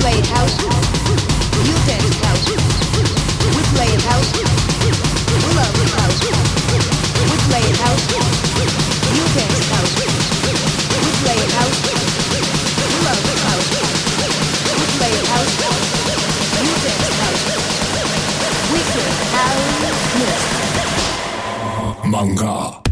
play it house. You dance house. We play it house. We love it house. We play it house. You dance house. We play it house. We love it house. We play it house. You dance house. We play house. Yes. Manga.